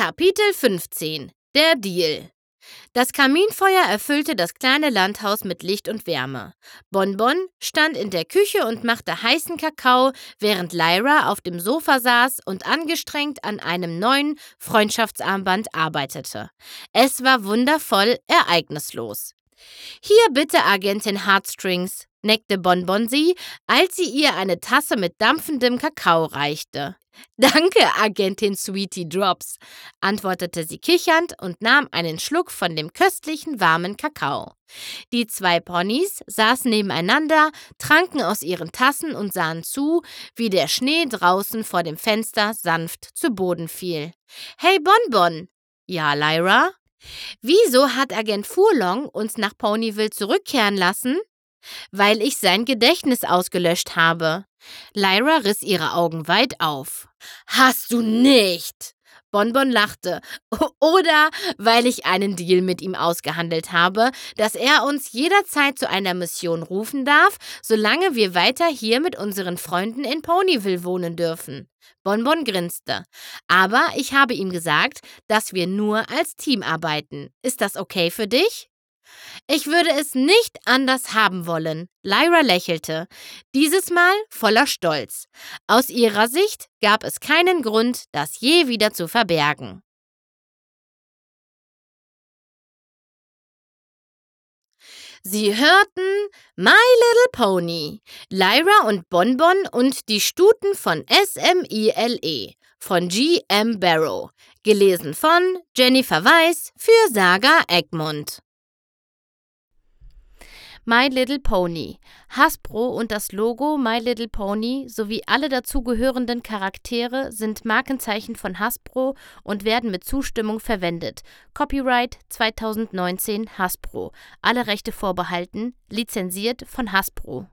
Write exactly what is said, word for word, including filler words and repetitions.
Kapitel fünfzehn. Der Deal. Das Kaminfeuer erfüllte das kleine Landhaus mit Licht und Wärme. Bonbon stand in der Küche und machte heißen Kakao, während Lyra auf dem Sofa saß und angestrengt an einem neuen Freundschaftsarmband arbeitete. Es war wundervoll ereignislos. »Hier bitte, Agentin Heartstrings«, neckte Bonbon sie, als sie ihr eine Tasse mit dampfendem Kakao reichte. »Danke, Agentin Sweetie Drops«, antwortete sie kichernd und nahm einen Schluck von dem köstlichen, warmen Kakao. Die zwei Ponys saßen nebeneinander, tranken aus ihren Tassen und sahen zu, wie der Schnee draußen vor dem Fenster sanft zu Boden fiel. »Hey, Bonbon!« »Ja, Lyra?« »Wieso hat Agent Furlong uns nach Ponyville zurückkehren lassen?« »Weil ich sein Gedächtnis ausgelöscht habe.« Lyra riss ihre Augen weit auf. »Hast du nicht!« Bonbon lachte. »Oder weil ich einen Deal mit ihm ausgehandelt habe, dass er uns jederzeit zu einer Mission rufen darf, solange wir weiter hier mit unseren Freunden in Ponyville wohnen dürfen.« Bonbon grinste. »Aber ich habe ihm gesagt, dass wir nur als Team arbeiten. Ist das okay für dich?« »Ich würde es nicht anders haben wollen«, Lyra lächelte, dieses Mal voller Stolz. Aus ihrer Sicht gab es keinen Grund, das je wieder zu verbergen. Sie hörten My Little Pony, Lyra und Bonbon und die Stuten von S M I L E von G M Barrow, gelesen von Jennifer Weiß für Saga Egmont. My Little Pony. Hasbro und das Logo My Little Pony sowie alle dazugehörenden Charaktere sind Markenzeichen von Hasbro und werden mit Zustimmung verwendet. Copyright zwanzig neunzehn Hasbro. Alle Rechte vorbehalten. Lizenziert von Hasbro.